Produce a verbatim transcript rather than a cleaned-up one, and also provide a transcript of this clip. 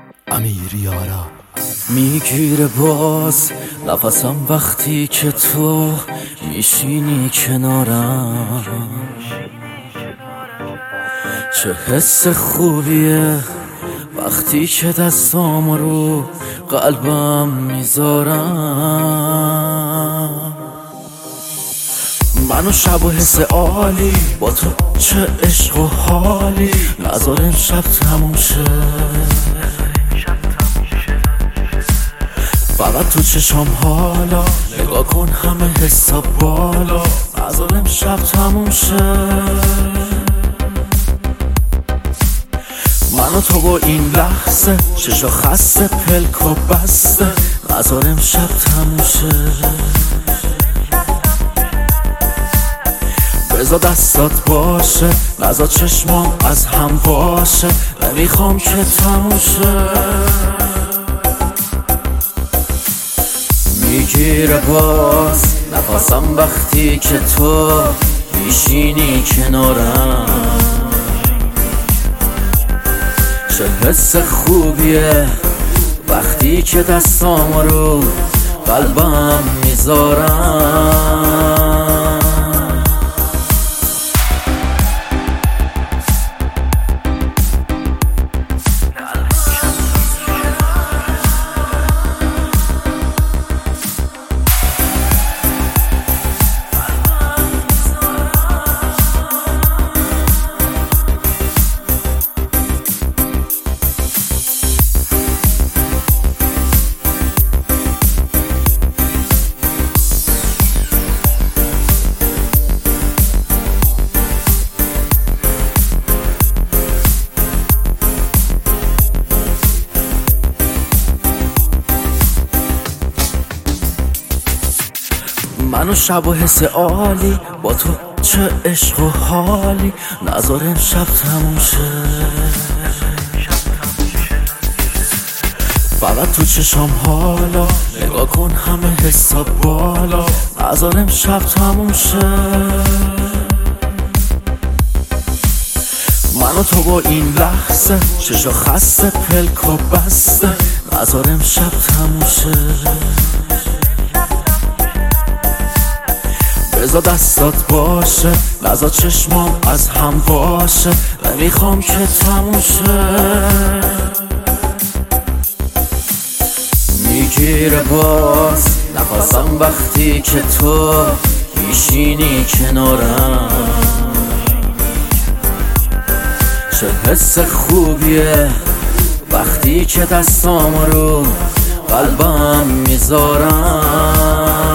امیریارا میگیره باز نفسم وقتی که تو میشینی کنارم، چه حس خوبیه وقتی که دستام رو قلبم میذارم. منو شب و حس عالی با تو، چه عشق و حالی، نذار امشب تموم شه. فقط تو چشم حالا نگاه کن، همه حساب بالا، نذار امشب تموم شه. من و تو با این لحظه، چشا خسته پلک و بسته، نذار امشب تموم شه. بذار دستات باشه، نذار چشمام از هم باشه، نمیخوام که تموم شه. میگیره باز نفسم وقتی که تو میشینی کنارم، چه حس خوبیه وقتی که دستام رو قلبم میذارم. منو شب و حس عالی با تو، چه عشق و حالی، نذار امشب تموم شه. فقط تو چشم حالا نگاه کن، همه حساب بالا، نذار امشب تموم شه. منو تو با این لحظه، چشا خسته پلک و بسته، نذار امشب تموم شه. بذار دستات باشه، نذار چشمام از هم باشه، نمیخوام که تموم شه. میگیره باز نفسم وقتی که تو میشینی کنارم، چه حس خوبیه وقتی که دستام رو قلبم میذارم.